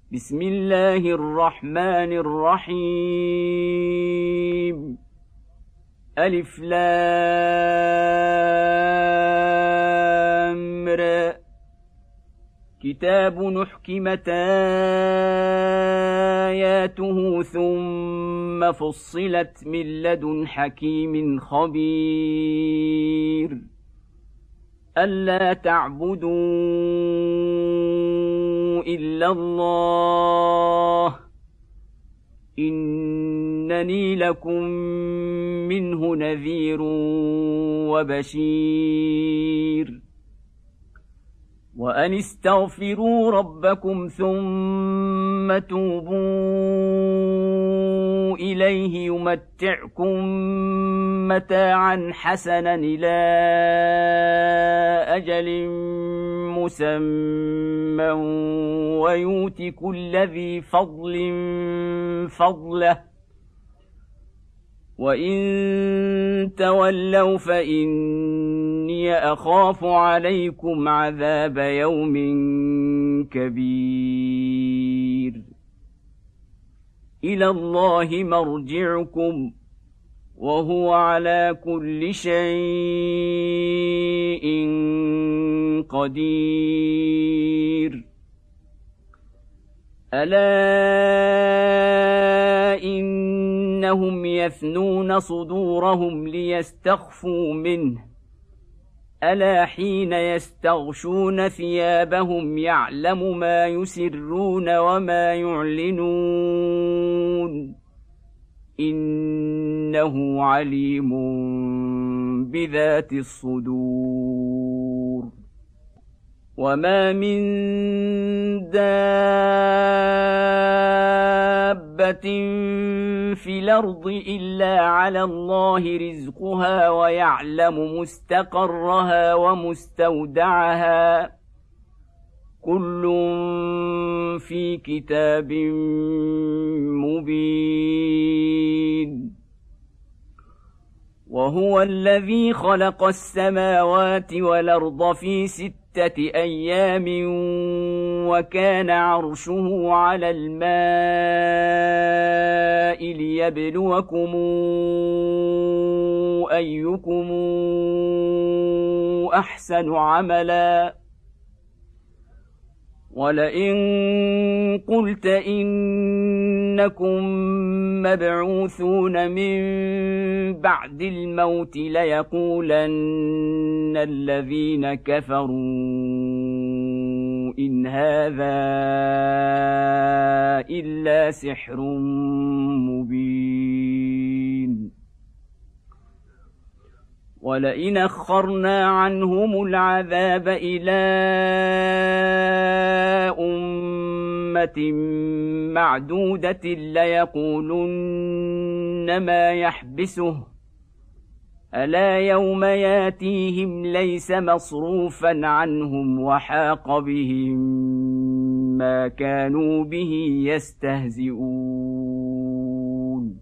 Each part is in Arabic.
بسم الله الرحمن الرحيم ألف لام را كتاب نحكمت آياته ثم فصلت من لدن حكيم خبير ألا تعبدوا إلا الله إنني لكم منه نذير وبشير وأن استغفروا ربكم ثم توبوا إليه يمتعكم متاعا حسنا إلى أجل مسمى ويؤت كل ذي فضل فضله وإن تولوا فإني أخاف عليكم عذاب يوم كبير إلى الله مرجعكم وهو على كل شيء قدير ألا إنهم يثنون صدورهم ليستخفوا منه ألا حين يستغشون ثيابهم يعلم ما يسرون وما يعلنون إنه عليم بذات الصدور وما من دابة في الأرض إلا على الله رزقها ويعلم مستقرها ومستودعها كل في كتاب مبين وهو الذي خلق السماوات والأرض في 6 أيام وكان عرشه على الماء ليبلوكم أيكم أحسن عملا ولئن قلت إنكم مبعوثون من بعد الموت ليقولن الذين كفروا إن هذا إلا سحر مبين ولئن أخرنا عنهم العذاب إلى أمة معدودة ليقولن ما يحبسه ألا يوم ياتيهم ليس مصروفا عنهم وحاق بهم ما كانوا به يستهزئون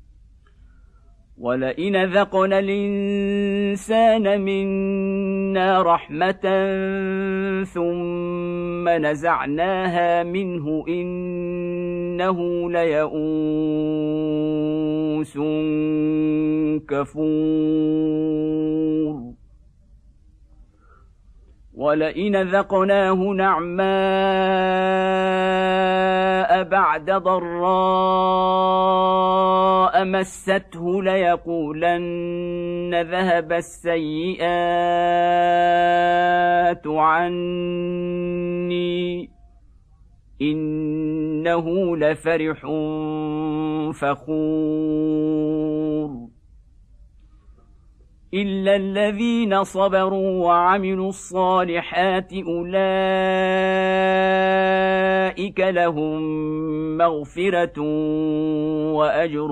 ولئن ذقنا الإنسان منا رحمة ثم نزعناها منه إنه ليئوس كفور ولئن ذقناه نعماء بعد ضراء مسته ليقولن ذهب السيئات عني إنه لفرح فخور إلا الذين صبروا وعملوا الصالحات أولئك لهم مغفرة وأجر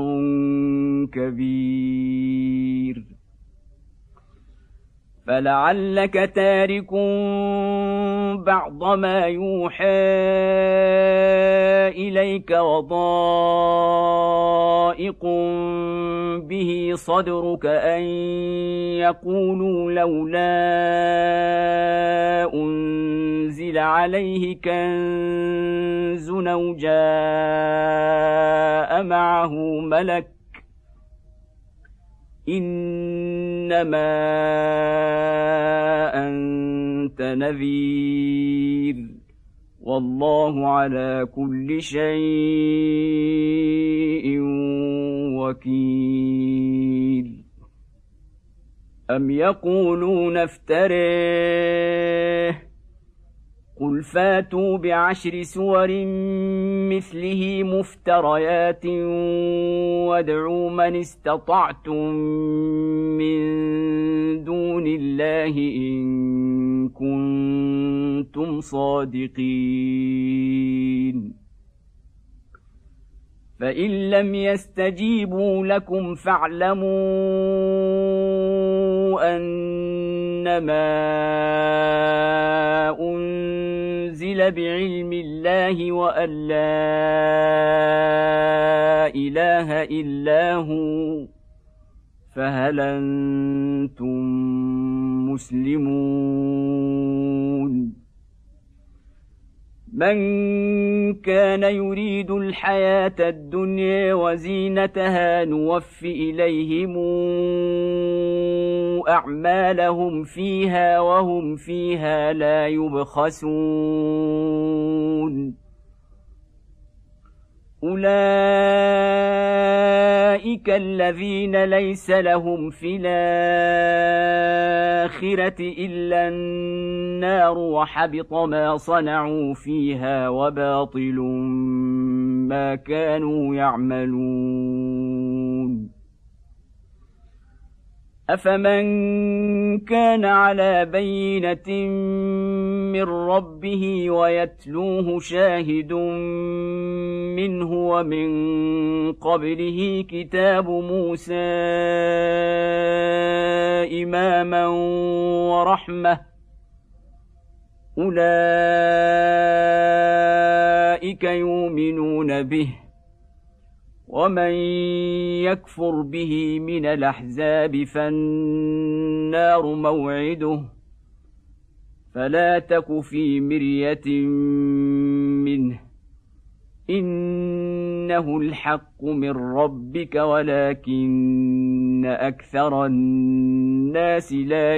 كبير فلعلك تارك بعض ما يوحى إليك عليك وضائق به صدرك أن يقولوا لولا أنزل عليه كنز أو جاء معه ملك إنما أنت نذير والله على كل شيء وكيل أم يقولون افتريه قل فاتوا بعشر سور مثله مفتريات وادعوا من استطعتم من دون الله إن كنتم صادقين فإن لم يستجيبوا لكم فاعلموا أنما أنزل بعلم الله وأن لا إله إلا هو فهل أنتم مسلمون من كان يريد الحياة الدنيا وزينتها نوف إليهم أعمالهم فيها وهم فيها لا يبخسون أولئك الذين ليس لهم في الآخرة إلا النار وحبط ما صنعوا فيها وباطل ما كانوا يعملون أفمن كان على بينة من ربه ويتلوه شاهد منه ومن قبله كتاب موسى إماما ورحمة أولئك يؤمنون به ومن يكفر به من الأحزاب فالنار موعده فلا تك في مرية منه إنه الحق من ربك ولكن أكثر الناس لا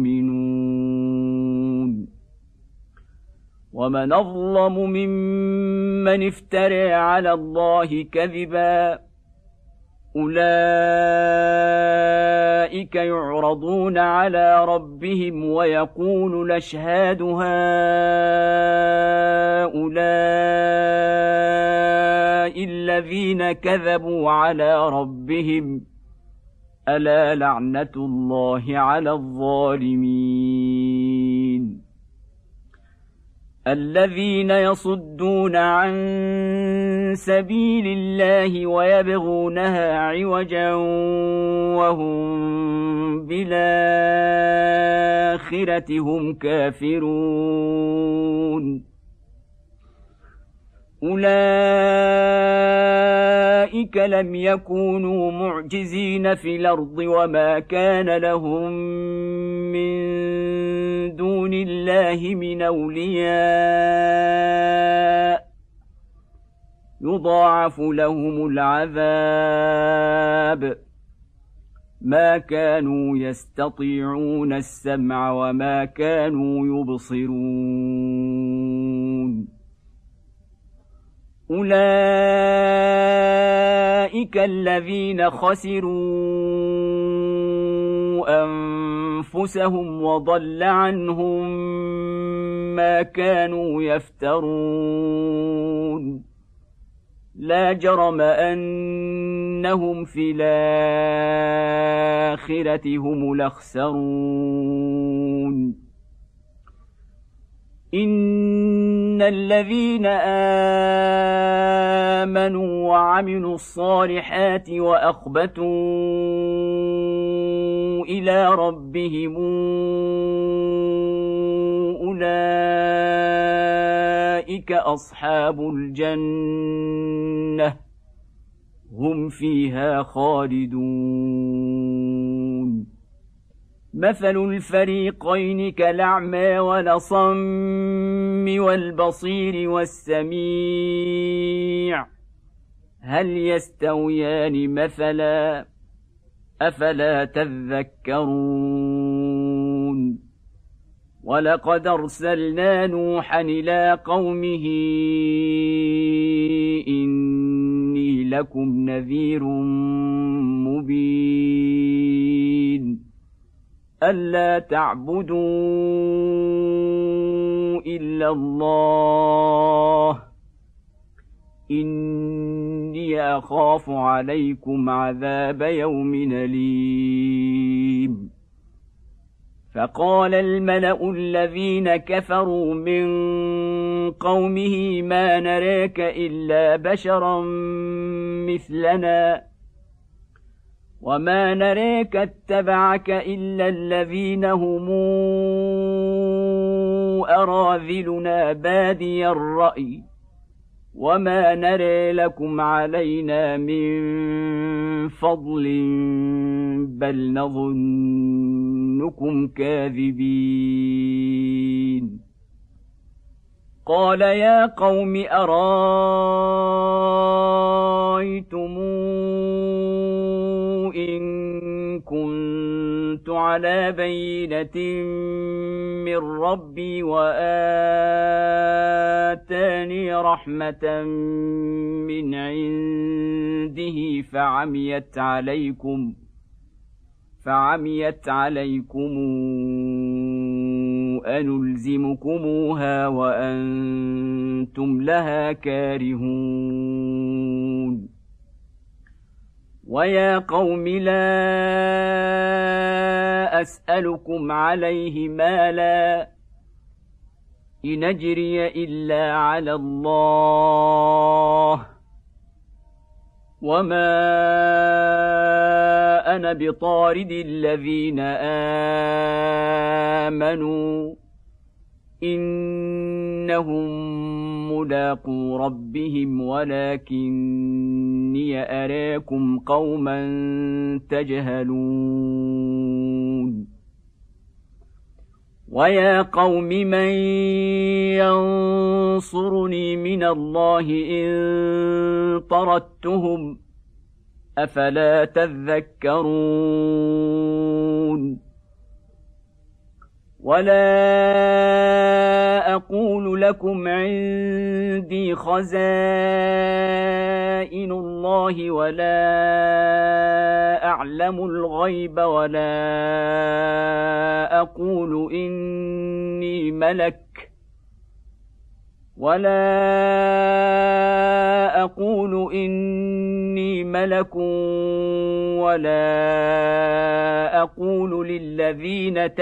يؤمنون ومن أظلم ممن افترى على الله كذبا أولئك يعرضون على ربهم ويقول الأشهاد هؤلاء الذين كذبوا على ربهم ألا لعنة الله على الظالمين الذين يصدون عن سبيل الله ويبغونها عوجا وهم بالآخرة هم كافرون أولئك لم يكونوا معجزين في الأرض وما كان لهم من دون الله من أولياء يضاعف لهم العذاب ما كانوا يستطيعون السمع وما كانوا يبصرون أولئك الذين خسروا أنفسهم وضل عنهم ما كانوا يفترون لا جرم أنهم في الآخرة هم الأخسرون إن الذين آمنوا وعملوا الصالحات وأخبتوا إلى ربهم أولئك أولئك أصحاب الجنة هم فيها خالدون مثل الفريقين كالأعمى والأصم والبصير والسميع هل يستويان مثلا أفلا تذكرون ولقد أرسلنا نوحا إلى قومه إني لكم نذير مبين ألا تعبدوا إلا الله إني أخاف عليكم عذاب يوم أليم فقال الملأ الذين كفروا من قومه ما نراك إلا بشرا مثلنا وما نراك اتبعك إلا الذين هم أراذلنا بادي الرأي وما نرى لكم علينا من فضل بل نظنكم كاذبين قال يا قوم أرأيتم إن كنت على بينة من ربي وآتاني رحمة من عنده فعميت عليكم أنلزمكموها وأنتم لها كارهون ويا قوم لا أسألكم عليه مالا إن أجري إلا على الله وما أنا بطارد الذين آمنوا إنهم ملاقو ربهم ولكني أراكم قوما تجهلون ويا قوم من ينصرني من الله إن طردتهم أفلا تذكرون ولا أقول لكم عندي خزائن الله ولا أعلم الغيب ولا أقول إني ملك ولا أقول للذين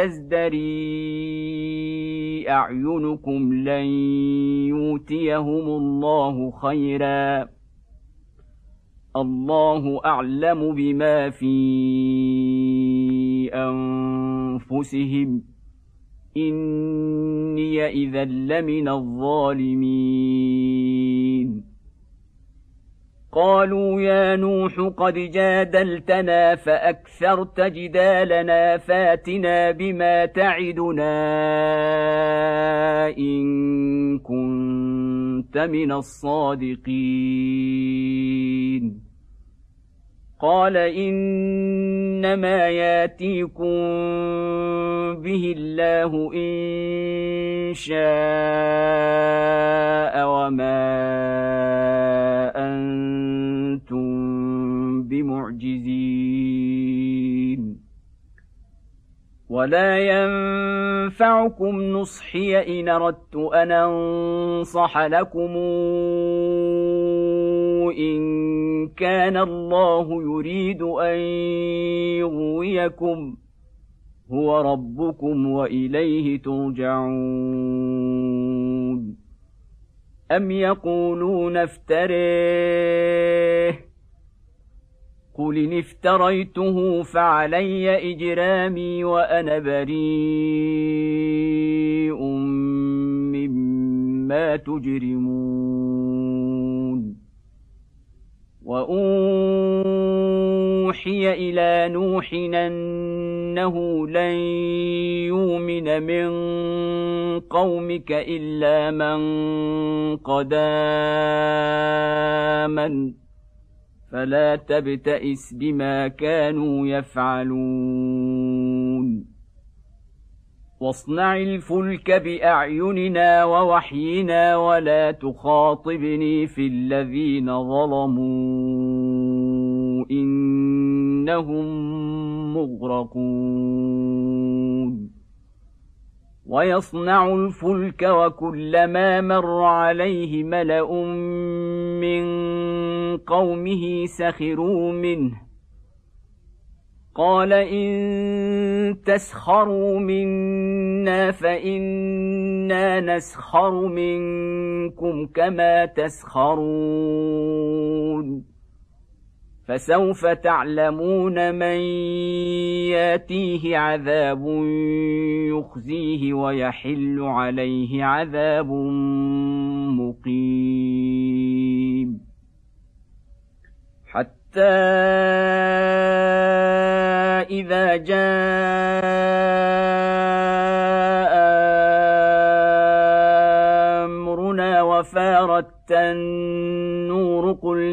تزدري أعينكم لن يؤتيهم الله خيرا الله أعلم بما في أنفسهم إني إذا لمن الظالمين قالوا يا نوح قد جادلتنا فأكثرت جدالنا فاتنا بما تعدنا إن كنت من الصادقين قال إنما ياتيكم به الله إن شاء وما أنتم بمعجزين ولا ينفعكم نصحي إن أردت أن أنصح لكم إن كان الله يريد أن يغويكم هو ربكم وإليه ترجعون أم يقولون افتريه قل إن افتريته فعلي إجرامي وأنا بريء بما تجرمون وأوحي إلى نوح أنه لن يؤمن من قومك إلا من قد آمن فلا تبتئس بما كانوا يفعلون واصنع الفلك بأعيننا ووحينا ولا تخاطبني في الذين ظلموا إنهم مغرقون ويصنع الفلك وكلما مر عليه ملأ من قومه سخروا منه قال إن تسخروا منا فإنا نسخر منكم كما تسخرون فسوف تعلمون من ياتيه عذاب يخزيه ويحل عليه عذاب مقيم حتى إذا جاء أمرنا وفارت النور قل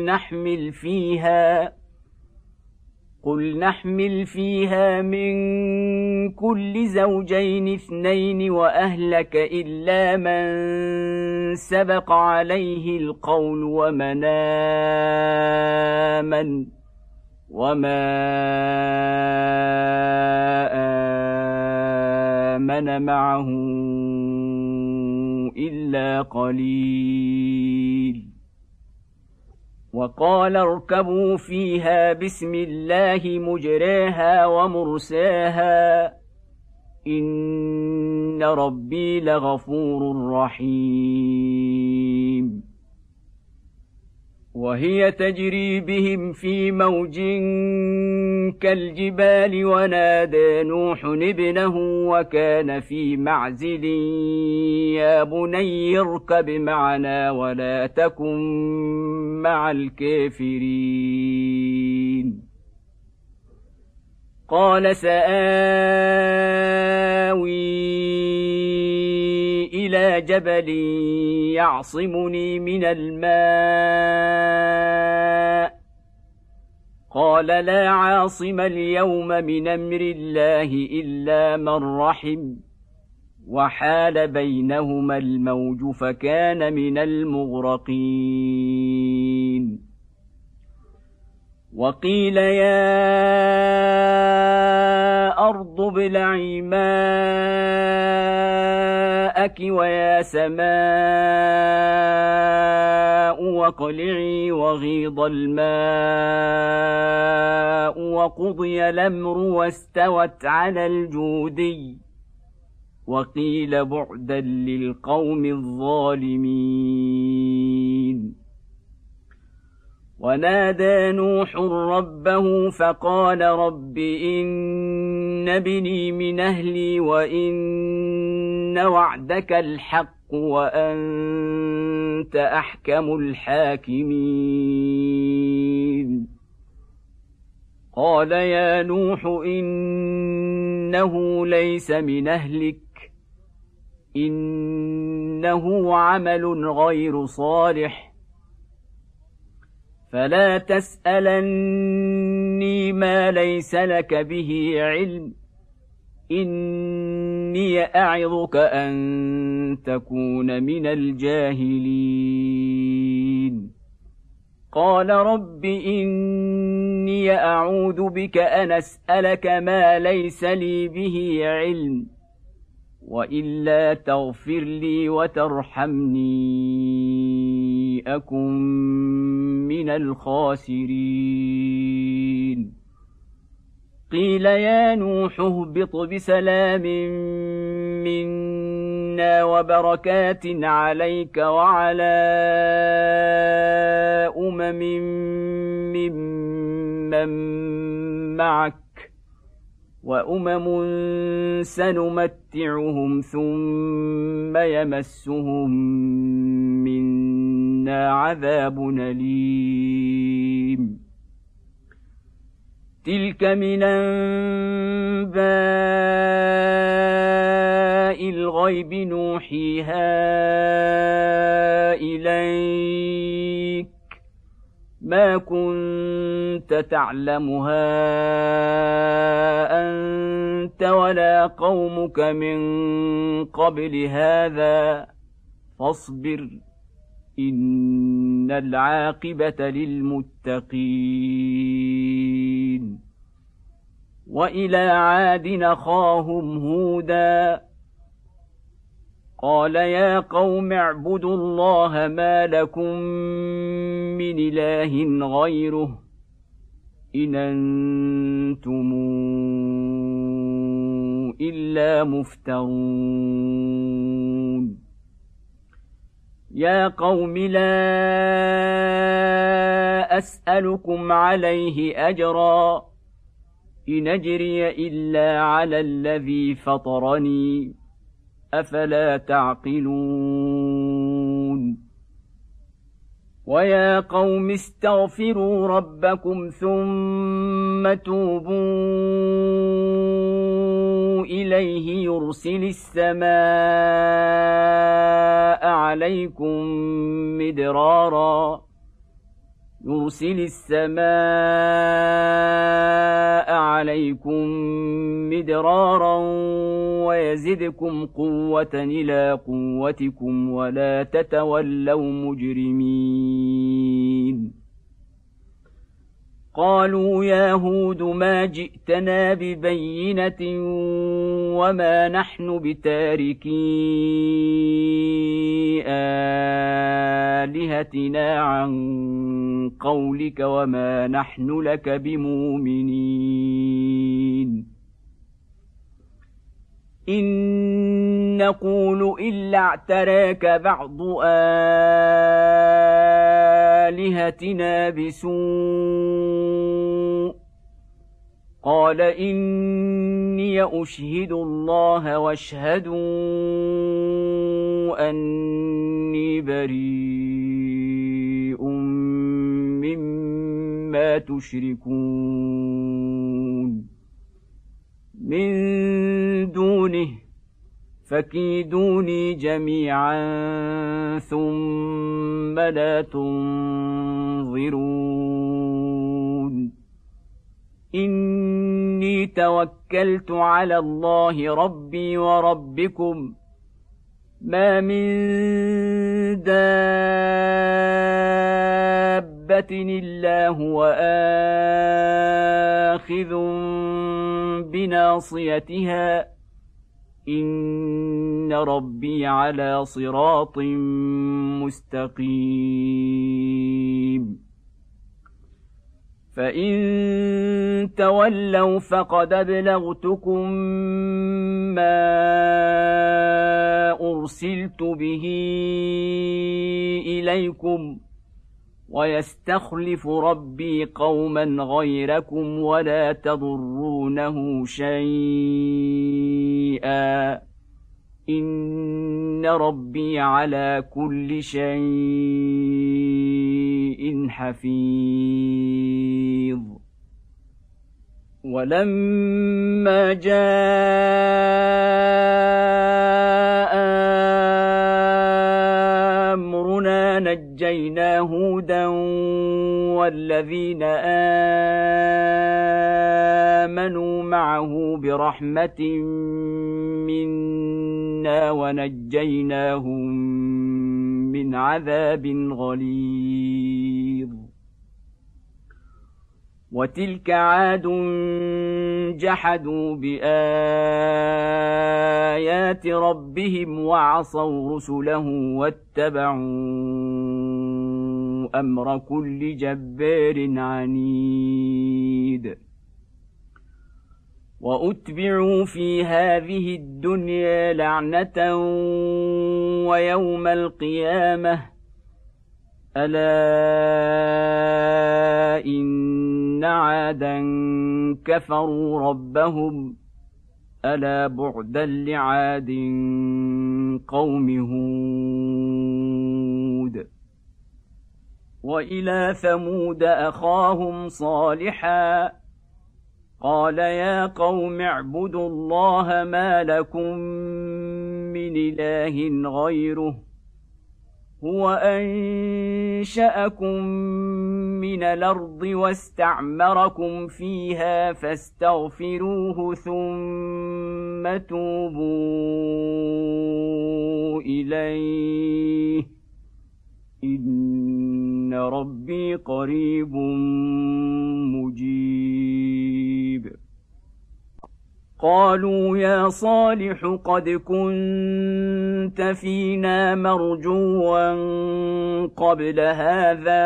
نحمل فيها من كل زوجين اثنين وأهلك إلا من سبق عليه القول ومن آمن وما آمن معه إلا قليل وقال اركبوا فيها بسم الله مجريها ومرساها إن ربي لغفور رحيم وهي تجري بهم في موج كالجبال ونادى نوح ابنه وكان في معزل يا بني اركب معنا ولا تكن مع الكافرين قال سآوي إلى جبل يعصمني من الماء قال لا عاصم اليوم من أمر الله إلا من رحم وحال بينهما الموج فكان من المغرقين وقيل يا أرض ابلعي ماءك ويا سماء واقلعي وغيض الماء وقضي الأمر واستوت على الجودي وقيل بعدا للقوم الظالمين ونادى نوح ربه فقال رب إن ابني من أهلي وإن وعدك الحق وأنت أحكم الحاكمين قال يا نوح إنه ليس من أهلك إنه عمل غير صالح فلا تسألني ما ليس لك به علم إني أعظك أن تكون من الجاهلين قال رب إني أعوذ بك أن أسألك ما ليس لي به علم وإلا تغفر لي وترحمني أكن من الخاسرين قيل يا نوح اهبط بسلام منا وبركات عليك وعلى ممن معك وأمم سنمتعهم ثم يمسهم منا عذاب أليم تلك من أنباء الغيب نوحيها إليك ما كنت تعلمها أنت ولا قومك من قبل هذا فاصبر إن العاقبة للمتقين وإلى عاد أخاهم هودا قال يا قوم اعبدوا الله ما لكم من إله غيره إن أنتم إلا مفترون يا قوم لا أسألكم عليه أجرا إن أجري إلا على الذي فطرني أفلا تعقلون ويا قوم استغفروا ربكم ثم توبوا إليه يرسل السماء عليكم مدرارا ويزدكم قوة إلى قوتكم ولا تتولوا مجرمين قالوا يا هود ما جئتنا ببينة وما نحن بتاركي آلهتنا عن قولك وما نحن لك بمؤمنين إن نقول إلا اعتراك بعض آلهتنا بسوء قال إني أشهد الله واشهدوا أني بريء مما تشركون من دونه فكيدوني جميعا ثم لا تنظرون إني توكلت على الله ربي وربكم ما من دابة إلا هو آخذ بناصيتها إن ربي على صراط مستقيم فإن تولوا فقد أبلغتكم ما أرسلت به إليكم ويستخلف ربي قوما غيركم ولا تضرونه شيئا إن ربي على كل شيء حفيظ ولما جاء أمرنا نجينا هودا والذين آمنوا معه برحمة منا ونجيناهم من عذاب غليظ وتلك عاد جحدوا بآيات ربهم وعصوا رسله واتبعوا أمر كل جبار عنيد وأتبعوا في هذه الدنيا لعنة ويوم القيامة ألا إن إن عادا كفروا ربهم ألا بعدا لعاد قوم هود وإلى ثمود أخاهم صالحا قال يا قوم اعبدوا الله ما لكم من إله غيره هو أنشأكم من الأرض واستعمركم فيها فاستغفروه ثم توبوا إليه إن ربي قريب مجيب قالوا يا صالح قد كنت فينا مرجوا قبل هذا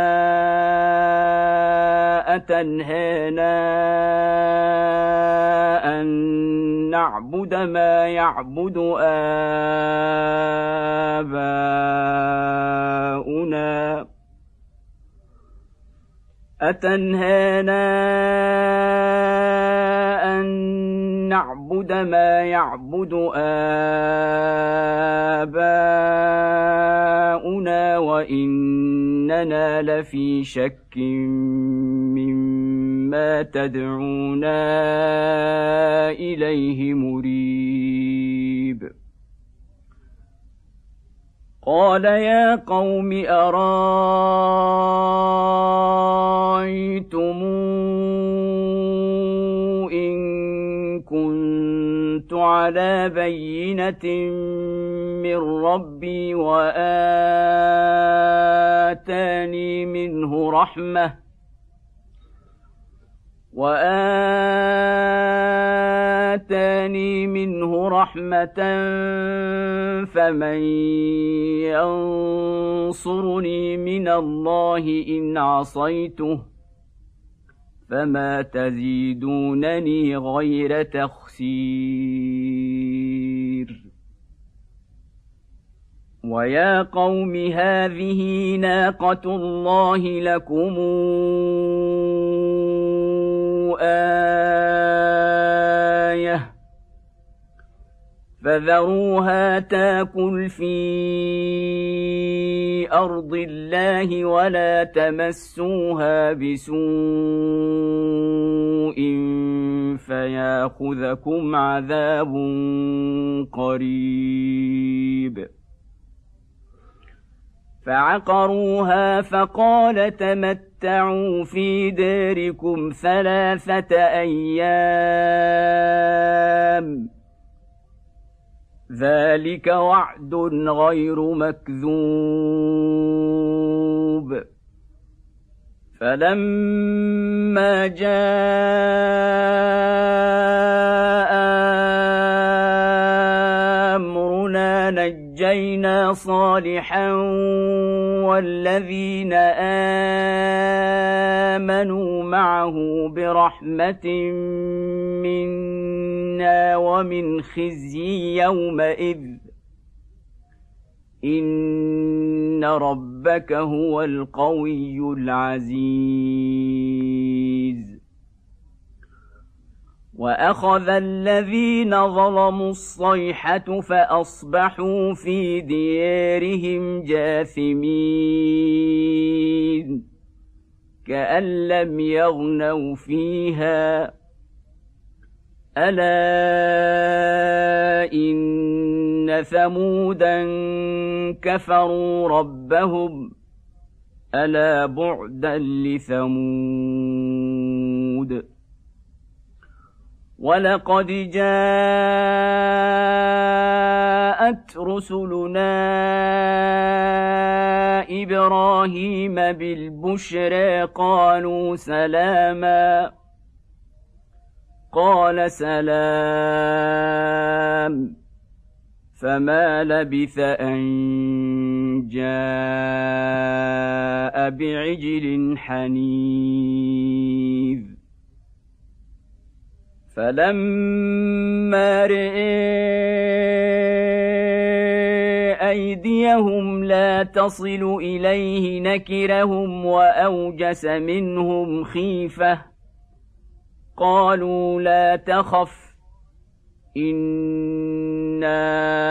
أتنهانا أن نعبد ما يعبد آباؤنا نعبد ما يعبد آباؤنا وإننا لفي شك مما تدعونا إليه مريب قال يا قوم أرأيتم إن كنت على بينة من ربي وآتاني منه رحمة فمن ينصرني من الله إن عصيته فما تزيدونني غير تخسير ويا قوم هذه ناقة الله لكم آية فذروها تاكل في أرض الله ولا تمسوها بسوء فياخذكم عذاب قريب فعقروها فقال تمتعوا في داركم 3 أيام ذلك وعد غير مكذوب فلما جاء أمرنا نجينا صالحا والذين آمنوا معه برحمة منا ومن خزي يومئذ إن ربك هو القوي العزيز وأخذ الذين ظلموا الصيحة فأصبحوا في ديارهم جاثمين كأن لم يغنوا فيها ألا إن ثمودا كفروا ربهم ألا بعدا لثمود ولقد جاءت رسلنا إبراهيم بالبشرى قالوا سلاما قال سلام فما لبث أن جاء بعجل حنيذ فلما رئي أيديهم لا تصل إليه نكرهم وأوجس منهم خيفة قالوا لا تخف إنا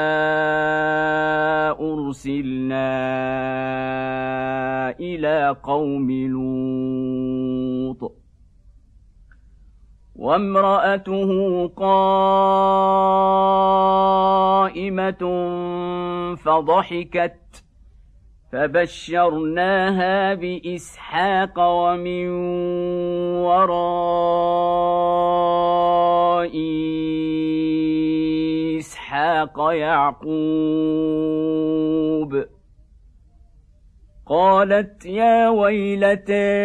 أرسلنا إلى قوم لوط وامرأته قائمة فضحكت فبشرناها بإسحاق ومن وراء إسحاق يعقوب قالت يا ويلتى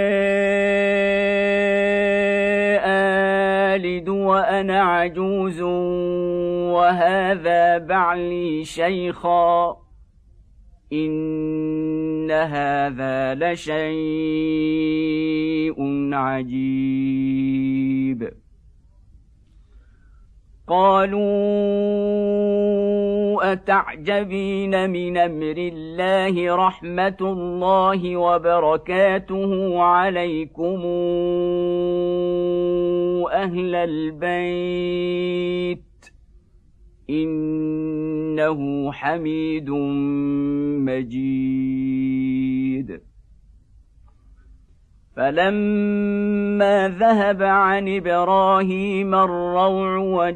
آلد وأنا عجوز وهذا بعلي شيخا إن هذا لشيء عجيب قالوا أتعجبين من أمر الله رحمة الله وبركاته عليكم أهل البيت إنه حميد مجيد فلما ذهب عن إبراهيم الروع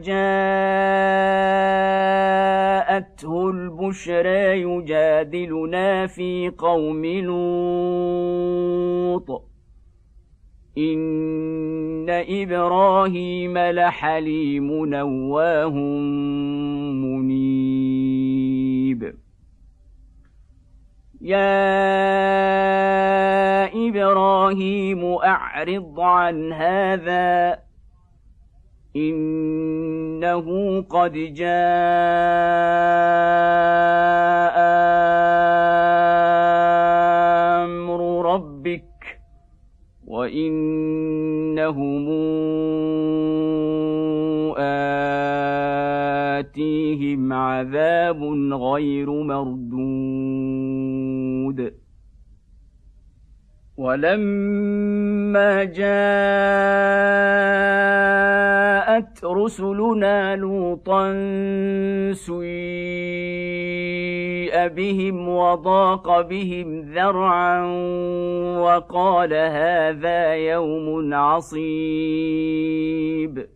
وجاءته البشرى يجادلنا في قوم لوط إن إبراهيم لحليم أواه منيب يا إبراهيم أعرض عن هذا إنه قد جاء أمر ربك وإنهم آتيهم عذاب غير مردود ولما جاءت رسلنا لوطا سيء بهم وضاق بهم ذرعا وقال هذا يوم عصيب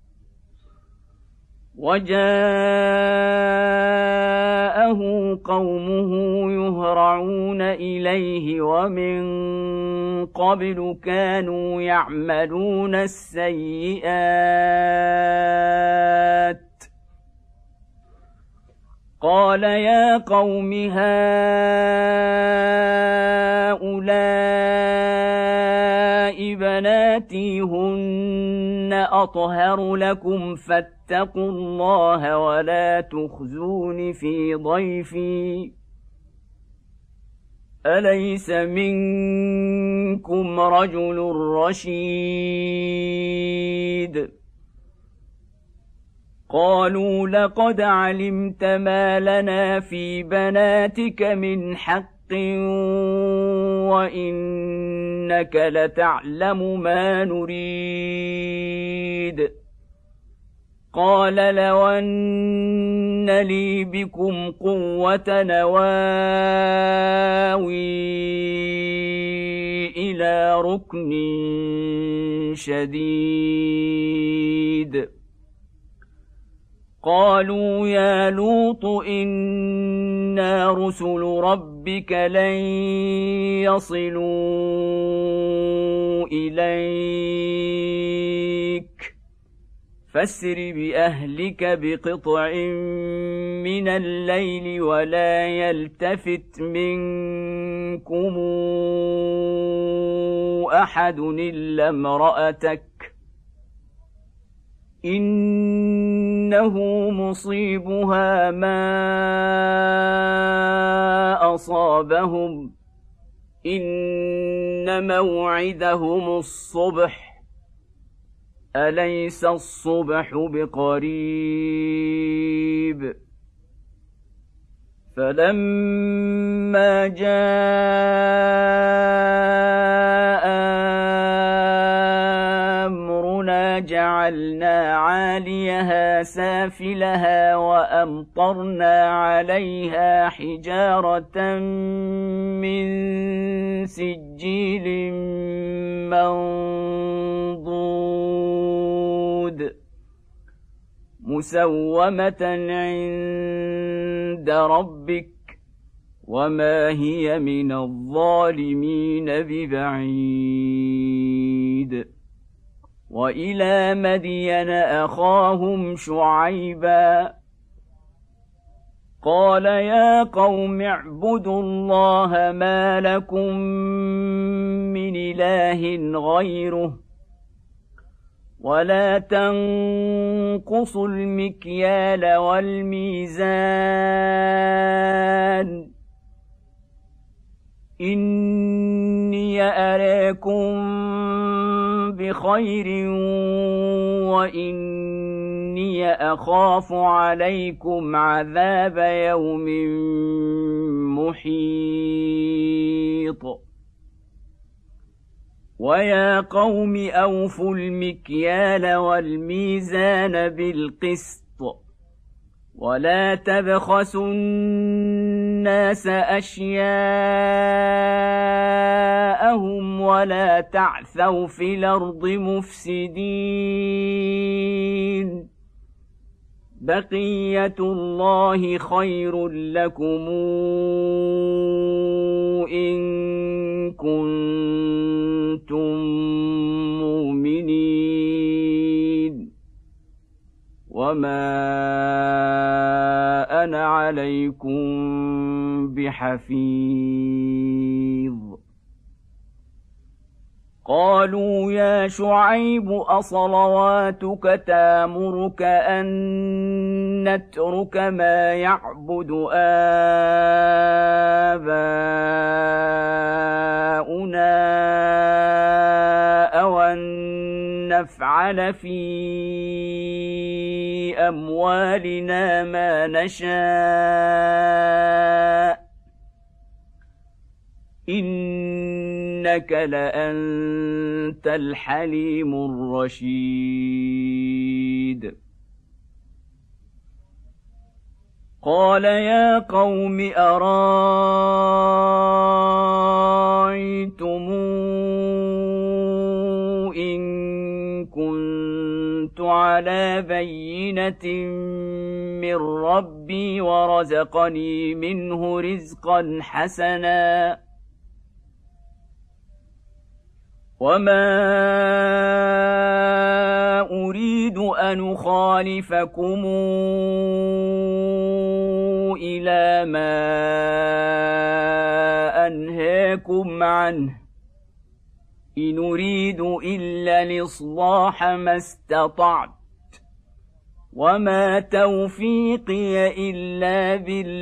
وجاءه قومه يهرعون إليه ومن قبل كانوا يعملون السيئات قال يا قوم هؤلاء بناتي هن أطهر لكم فاتقوا الله ولا تخزون في ضيفي أليس منكم رجل رشيد قالوا لقد علمت ما لنا في بناتك من حق وإنك لتعلم ما نريد قال لو أن لي بكم قوة نواوي إلى ركن شديد قالوا يا لوط إنا رسل ربك لن يصلوا إليك فاسر بأهلك بقطع من الليل ولا يلتفت منكم أحد إلا امرأتك إنه مصيبها ما أصابهم إن موعدهم الصبح أليس الصبح بقريب فلما جاء أمرنا جعلنا عاليها سافلها وأمطرنا عليها حجارة من سجيل منضود مسومة عند ربك وما هي من الظالمين ببعيد. وإلى مدين أخاهم شعيبا قال يا قوم اعبدوا الله ما لكم من إله غيره ولا تنقصوا المكيال والميزان إني أراكم بخير وإني أخاف عليكم عذاب يوم محيط. ويا قوم أوفوا المكيال والميزان بالقسط ولا تبخسوا الناس أشياءهم ولا تعثوا في الأرض مفسدين. بقية الله خير لكم إن كنتم مؤمنين وما أنا عليكم بحفيظ. قالوا يا شعيب أصلواتك تأمرك أن نترك ما يعبد آباؤنا أو أن نفعل في أموالنا ما نشاء إنك لأنت الحليم الرشيد. قال يا قوم أرأيتم إن كنت على بينة من ربي ورزقني منه رزقا حسنا وما أريد أن أخالفكم إلى ما أنهاكم عنه إن أريد إلا الإصلاح ما استطعت وما توفيقي إلا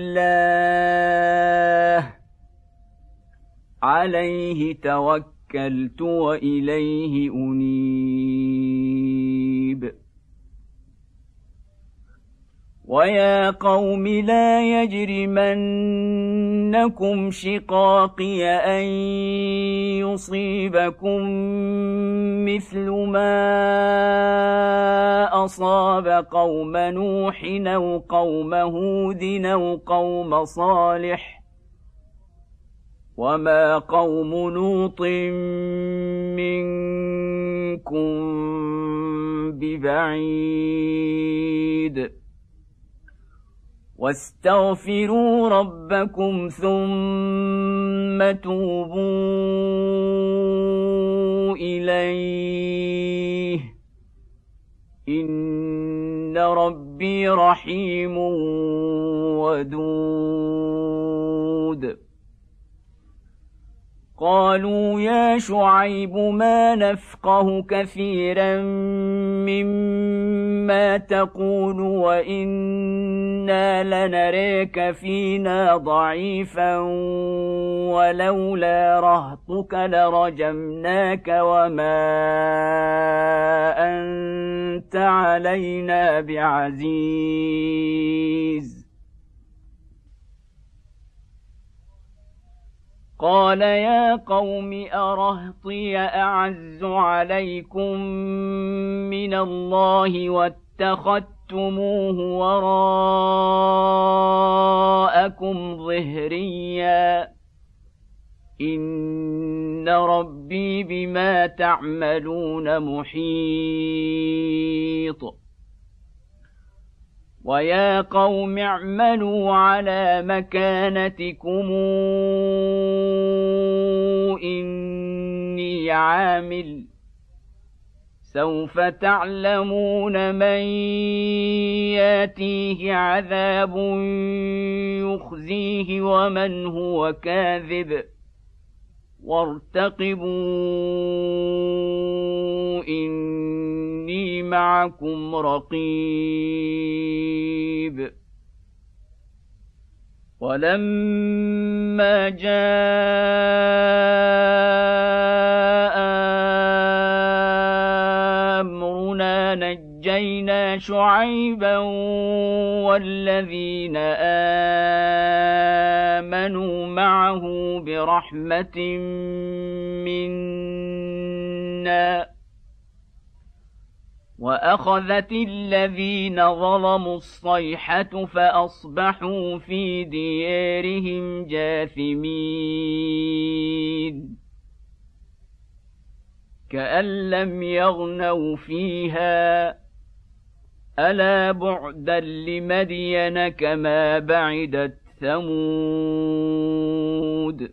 بالله عليه توكلت وإليه أنيب. ويا قوم لا يجرمنكم شقاقي أن يصيبكم مثل ما أصاب قوم نوح أو قوم هود أو قوم صالح وما قوم لوط منكم ببعيد. واستغفروا ربكم ثم توبوا إليه إن ربي رحيم ودود. قالوا يا شعيب ما نفقه كثيرا مما تقول وإنا لنريك فينا ضعيفا ولولا رهطك لرجمناك وما أنت علينا بعزيز. قال يا قوم أرهطي أعز عليكم من الله واتخذتموه وراءكم ظهريا إن ربي بما تعملون محيط ويا قوم اعملوا على مكانتكم إني عامل سوف تعلمون من ياتيه عذاب يخزيه ومن هو كاذب وارتقبوا إني معكم رقيب ولما جاء أمرنا نجينا شعيبا والذين آمنوا معه برحمة منا وأخذت الذين ظلموا الصيحة فأصبحوا في ديارهم جاثمين كأن لم يغنوا فيها ألا بعدا لمدين كما بعدت ثمود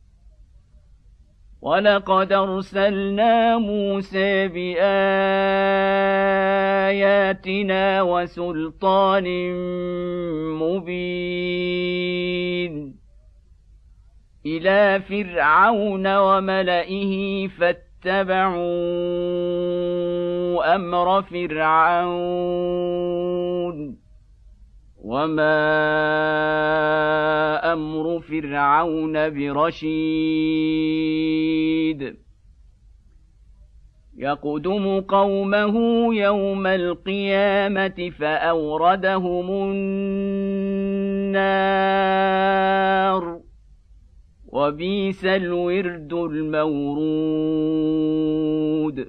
ولقد أرسلنا موسى بآياتنا وسلطان مبين إلى فرعون وملئه فاتبعوا أمر فرعون وما أمر فرعون برشيد يقدم قومه يوم القيامة فأوردهم النار وبئس الورد المورود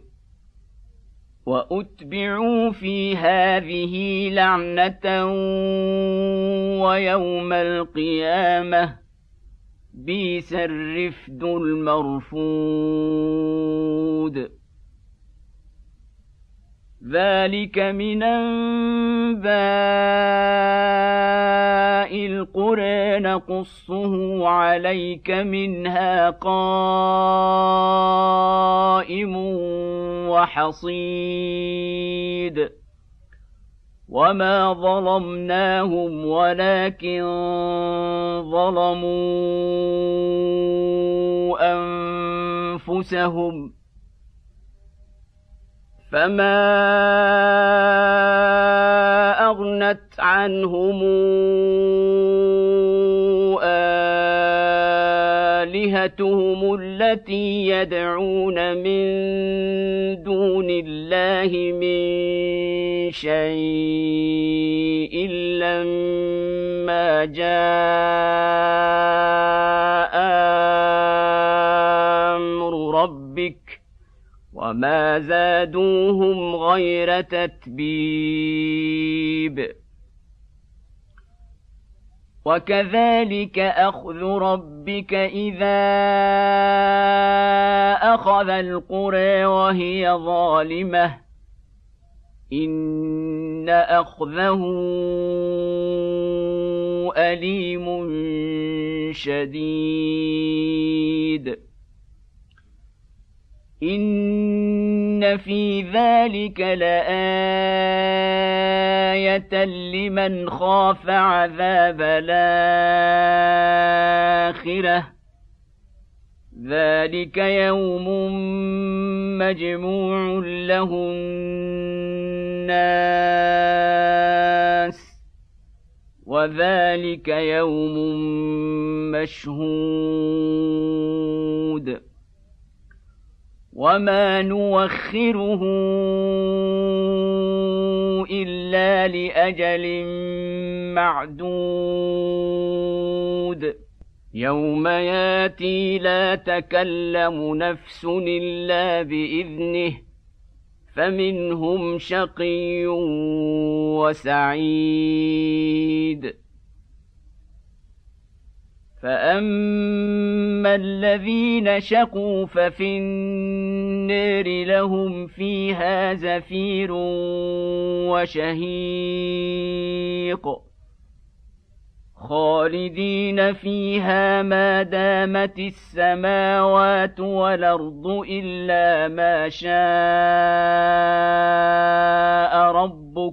وأتبعوا في هذه لعنة ويوم القيامة بئس الرفد المرفود ذلك من أنباء القرى نقصه عليك منها قائم وحصيد وما ظلمناهم ولكن ظلموا أنفسهم فما أغنت عنهم آلهتهم التي يدعون من دون الله من شيء لما جاء أمر ربك وما زادوهم غير تتبيب وكذلك أخذ ربك إذا أخذ القرى وهي ظالمة إن أخذه أليم شديد إن في ذلك لآية لمن خاف عذاب الآخرة ذلك يوم مجموع له الناس وذلك يوم مشهود وما نوخره إلا لأجل معدود يوم ياتي لا تكلم نفس إلا بإذنه فمنهم شقي وسعيد فأما الذين شقوا ففي النار لهم فيها زفير وشهيق خالدين فيها ما دامت السماوات والأرض إلا ما شاء ربك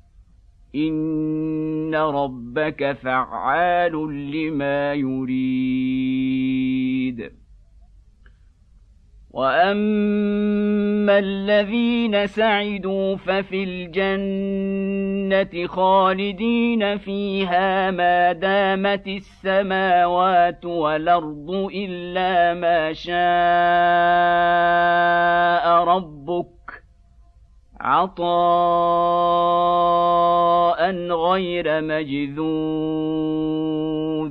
إن ربك فعال لما يريد وأما الذين سعدوا ففي الجنة خالدين فيها ما دامت السماوات والأرض إلا ما شاء ربك عطاء غير مجذوذ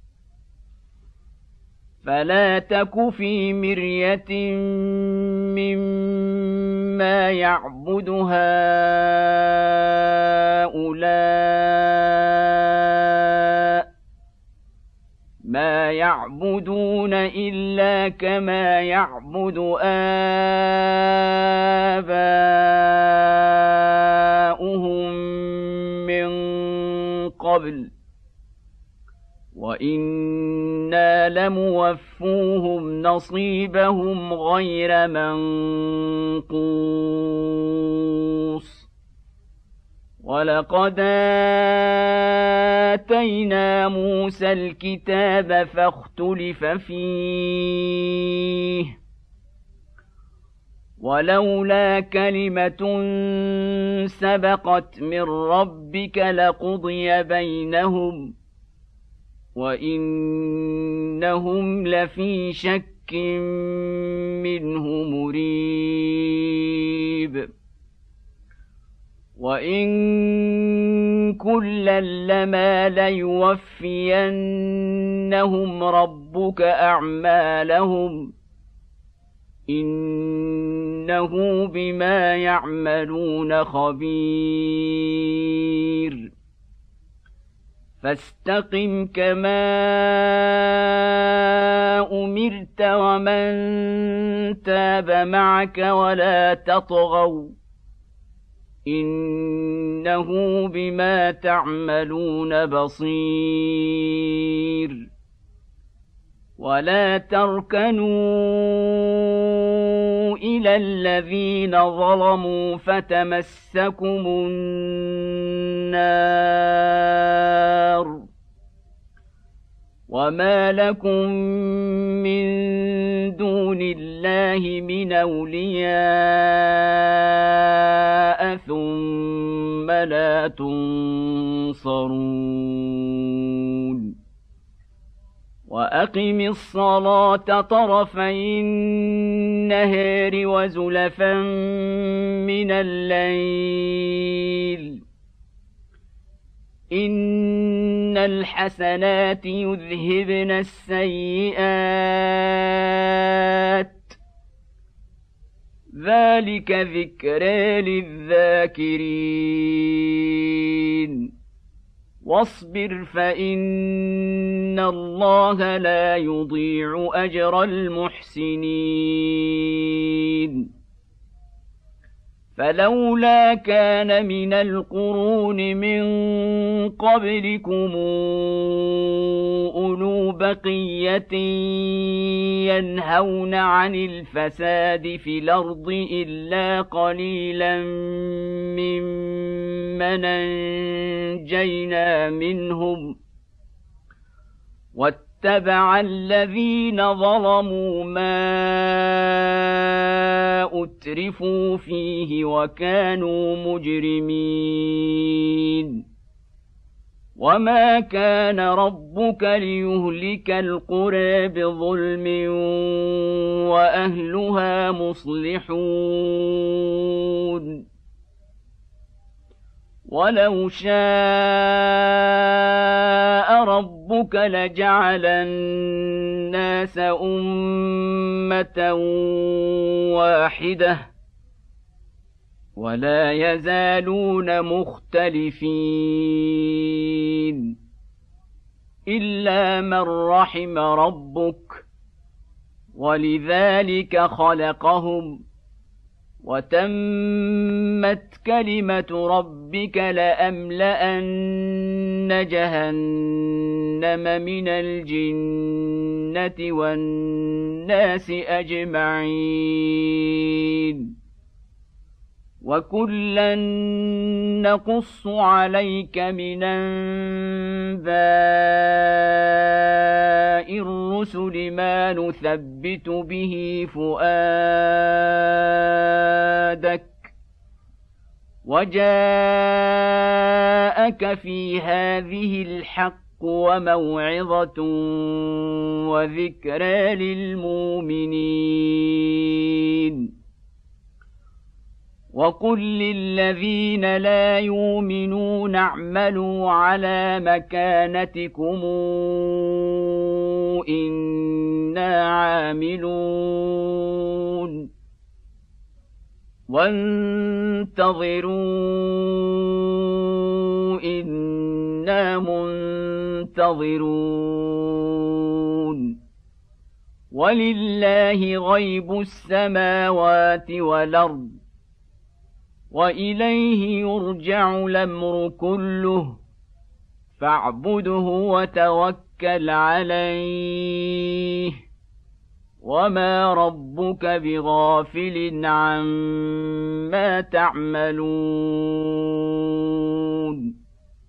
فلا تك في مرية مما يعبد هؤلاء ما يعبدون إلا كما يعبد آباؤهم من قبل وإنا لموفوهم نصيبهم غير منقوص ولقد آتينا موسى الكتاب فاختلف فيه ولولا كلمة سبقت من ربك لقضي بينهم وإنهم لفي شك منه مريب وإن كلا لما ليوفينهم ربك أعمالهم إنه بما يعملون خبير فاستقم كما أمرت ومن تاب معك ولا تطغوا إنه بما تعملون بصير ولا تركنوا إلى الذين ظلموا فتمسكم النار وما لكم من دون الله من أولياء ثم لا تنصرون وأقم الصلاة طرفي النهار وزلفا من الليل إن الحسنات يذهبن السيئات ذلك ذكرى للذاكرين واصبر فإن الله لا يضيع أجر المحسنين فلولا كان من القرون من قبلكم أولو بقية ينهون عن الفساد في الأرض إلا قليلا ممن أنجينا منهم واتبع الذين ظلموا ما أترفوا فيه وكانوا مجرمين وما كان ربك ليهلك القرى بظلم وأهلها مصلحون ولو شاء ربك ربك لجعل الناس أمة واحدة ولا يزالون مختلفين إلا من رحم ربك ولذلك خلقهم وتمت كلمة ربك لأملأن جهنم من الجنة والناس أجمعين وكلا نقص عليك من أنباء الرسل ما نثبت به فؤادك وجاءك في هذه الحق وموعظة وذكرى للمؤمنين وقل للذين لا يؤمنون اعملوا على مكانتكم إنا عاملون وانتظروا إنا منتظرون ولله غيب السماوات والأرض وإليه يرجع الأمر كله فاعبده وتوكل عليه وما ربك بغافل عما تعملون